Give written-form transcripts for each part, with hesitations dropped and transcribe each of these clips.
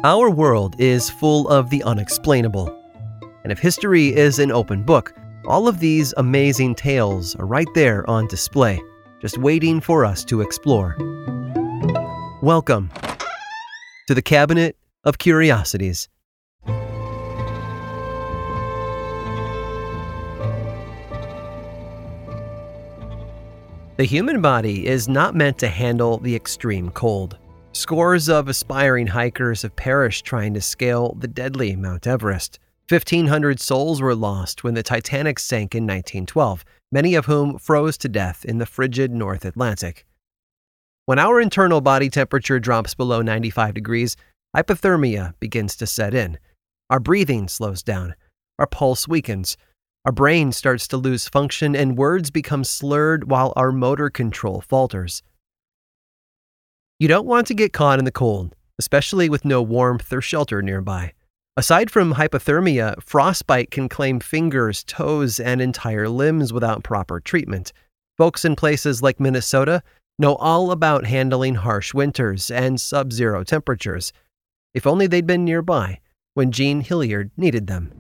Our world is full of the unexplainable. And if history is an open book, all of these amazing tales are right there on display, just waiting for us to explore. Welcome to the Cabinet of Curiosities. The human body is not meant to handle the extreme cold. Scores of aspiring hikers have perished trying to scale the deadly Mount Everest. 1,500 souls were lost when the Titanic sank in 1912, many of whom froze to death in the frigid North Atlantic. When our internal body temperature drops below 95 degrees, hypothermia begins to set in. Our breathing slows down. Our pulse weakens. Our brain starts to lose function and words become slurred while our motor control falters. You don't want to get caught in the cold, especially with no warmth or shelter nearby. Aside from hypothermia, frostbite can claim fingers, toes, and entire limbs without proper treatment. Folks in places like Minnesota know all about handling harsh winters and sub-zero temperatures. If only they'd been nearby when Jean Hilliard needed them.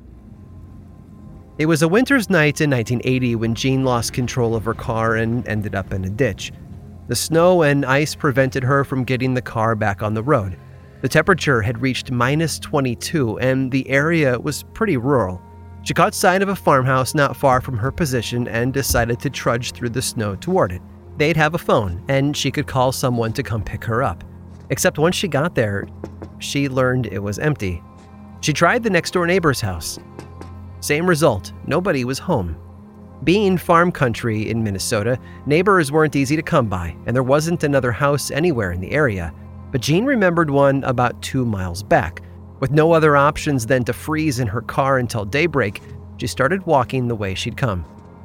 It was a winter's night in 1980 when Jean lost control of her car and ended up in a ditch. The snow and ice prevented her from getting the car back on the road. The temperature had reached minus 22 and the area was pretty rural. She caught sight of a farmhouse not far from her position and decided to trudge through the snow toward it. They'd have a phone and she could call someone to come pick her up. Except once she got there, she learned it was empty. She tried the next door neighbor's house. Same result, nobody was home. Being farm country in Minnesota, neighbors weren't easy to come by, and there wasn't another house anywhere in the area. But Jean remembered one about 2 miles back. With no other options than to freeze in her car until daybreak, she started walking the way she'd come.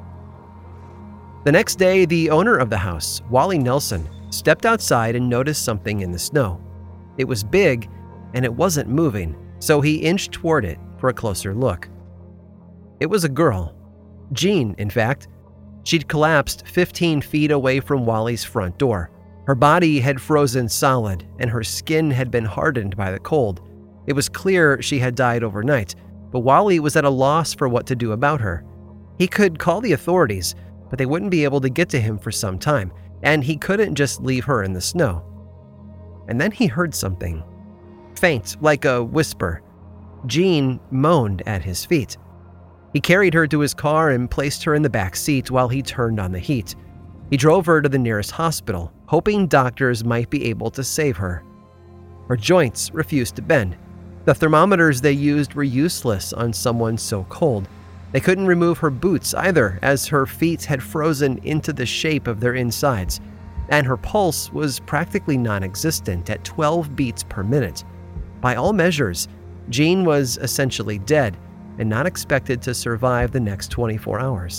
The next day, the owner of the house, Wally Nelson, stepped outside and noticed something in the snow. It was big, and it wasn't moving, so he inched toward it for a closer look. It was a girl. Jean, in fact. She'd collapsed 15 feet away from Wally's front door. Her body had frozen solid, and her skin had been hardened by the cold. It was clear she had died overnight, but Wally was at a loss for what to do about her. He could call the authorities, but they wouldn't be able to get to him for some time, and he couldn't just leave her in the snow. And then he heard something. Faint, like a whisper. Jean moaned at his feet. He carried her to his car and placed her in the back seat while he turned on the heat. He drove her to the nearest hospital, hoping doctors might be able to save her. Her joints refused to bend. The thermometers they used were useless on someone so cold. They couldn't remove her boots either, as her feet had frozen into the shape of their insides, and her pulse was practically non-existent at 12 beats per minute. By all measures, Jean was essentially dead and not expected to survive the next 24 hours.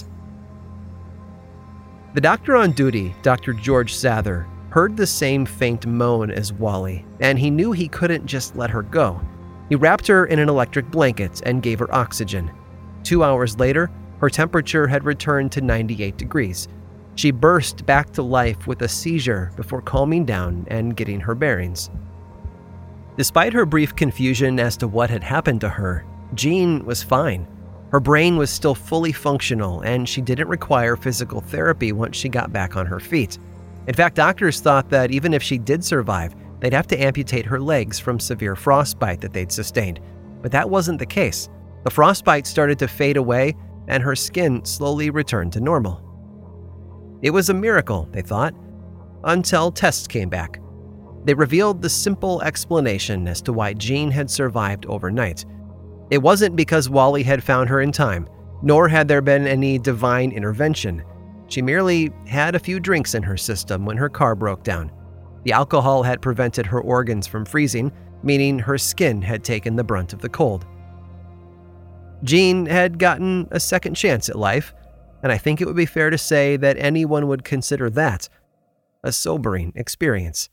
The doctor on duty, Dr. George Sather, heard the same faint moan as Wally, and he knew he couldn't just let her go. He wrapped her in an electric blanket and gave her oxygen. 2 hours later, her temperature had returned to 98 degrees. She burst back to life with a seizure before calming down and getting her bearings. Despite her brief confusion as to what had happened to her, Jean was fine. Her brain was still fully functional, and she didn't require physical therapy once she got back on her feet. In fact, doctors thought that even if she did survive, they'd have to amputate her legs from severe frostbite that they'd sustained. But that wasn't the case. The frostbite started to fade away, and her skin slowly returned to normal. It was a miracle, they thought, until tests came back. They revealed the simple explanation as to why Jean had survived overnight. It wasn't because Wally had found her in time, nor had there been any divine intervention. She merely had a few drinks in her system when her car broke down. The alcohol had prevented her organs from freezing, meaning her skin had taken the brunt of the cold. Jean had gotten a second chance at life, and I think it would be fair to say that anyone would consider that a sobering experience.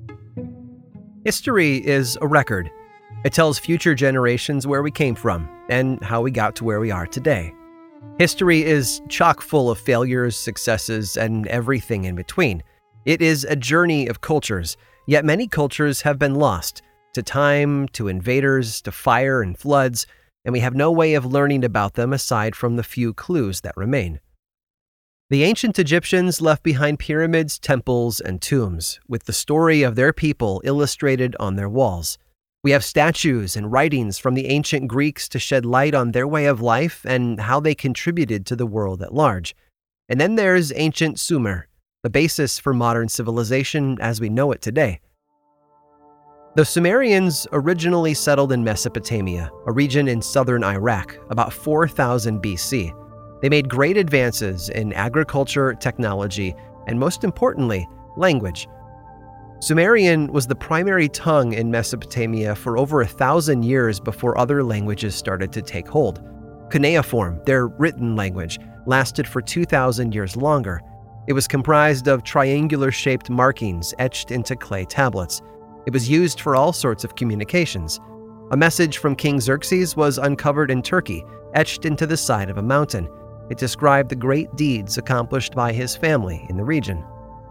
History is a record. It tells future generations where we came from and how we got to where we are today. History is chock full of failures, successes, and everything in between. It is a journey of cultures, yet many cultures have been lost to time, to invaders, to fire and floods, and we have no way of learning about them aside from the few clues that remain. The ancient Egyptians left behind pyramids, temples, and tombs, with the story of their people illustrated on their walls. We have statues and writings from the ancient Greeks to shed light on their way of life and how they contributed to the world at large. And then there's ancient Sumer, the basis for modern civilization as we know it today. The Sumerians originally settled in Mesopotamia, a region in southern Iraq, about 4000 BC. They made great advances in agriculture, technology, and most importantly, language. Sumerian was the primary tongue in Mesopotamia for over 1,000 years before other languages started to take hold. Cuneiform, their written language, lasted for 2,000 years longer. It was comprised of triangular-shaped markings etched into clay tablets. It was used for all sorts of communications. A message from King Xerxes was uncovered in Turkey, etched into the side of a mountain. It described the great deeds accomplished by his family in the region.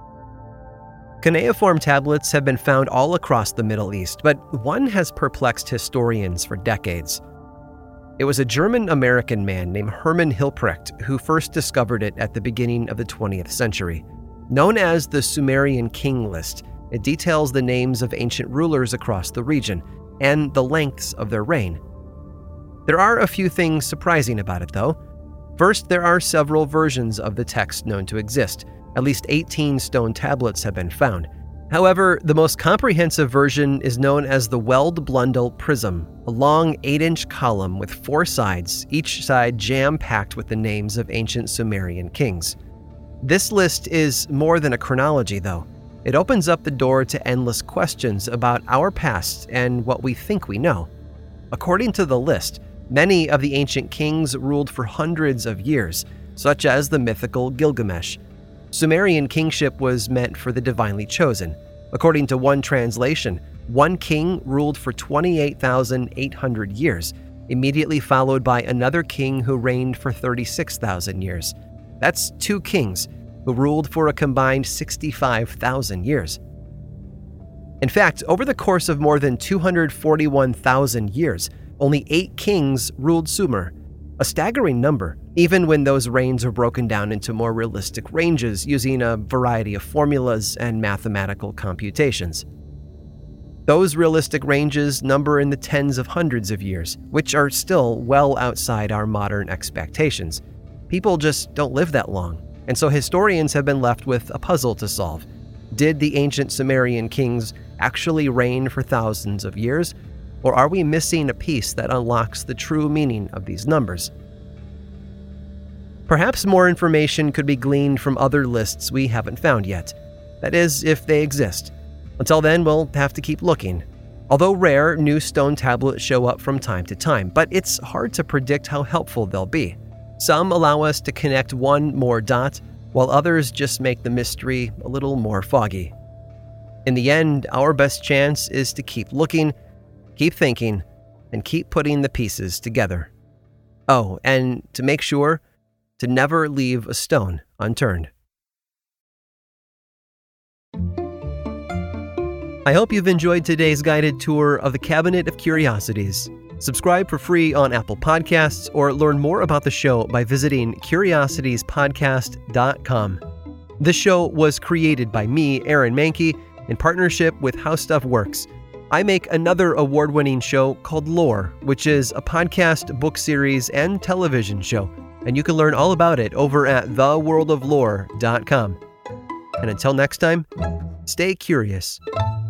Cuneiform tablets have been found all across the Middle East, but one has perplexed historians for decades. It was a German-American man named Hermann Hilprecht who first discovered it at the beginning of the 20th century. Known as the Sumerian King List, it details the names of ancient rulers across the region and the lengths of their reign. There are a few things surprising about it, though. First, there are several versions of the text known to exist. At least 18 stone tablets have been found. However, the most comprehensive version is known as the Weld Blundell Prism, a long 8-inch column with 4 sides, each side jam-packed with the names of ancient Sumerian kings. This list is more than a chronology, though. It opens up the door to endless questions about our past and what we think we know. According to the list, many of the ancient kings ruled for hundreds of years, such as the mythical Gilgamesh. Sumerian kingship was meant for the divinely chosen. According to one translation, one king ruled for 28,800 years, immediately followed by another king who reigned for 36,000 years. That's 2 kings who ruled for a combined 65,000 years. In fact, over the course of more than 241,000 years, only 8 kings ruled Sumer, a staggering number, even when those reigns are broken down into more realistic ranges using a variety of formulas and mathematical computations. Those realistic ranges number in the tens of hundreds of years, which are still well outside our modern expectations. People just don't live that long, and so historians have been left with a puzzle to solve. Did the ancient Sumerian kings actually reign for thousands of years? Or are we missing a piece that unlocks the true meaning of these numbers? Perhaps more information could be gleaned from other lists we haven't found yet. That is, if they exist. Until then, we'll have to keep looking. Although rare, new stone tablets show up from time to time, but it's hard to predict how helpful they'll be. Some allow us to connect one more dot, while others just make the mystery a little more foggy. In the end, our best chance is to keep looking, keep thinking, and keep putting the pieces together. Oh, and to make sure to never leave a stone unturned. I hope you've enjoyed today's guided tour of the Cabinet of Curiosities. Subscribe for free on Apple Podcasts or learn more about the show by visiting curiositiespodcast.com. This show was created by me, Aaron Mahnke, in partnership with How Stuff Works. I make another award-winning show called Lore, which is a podcast, book series, and television show, and you can learn all about it over at theworldoflore.com. And until next time, stay curious.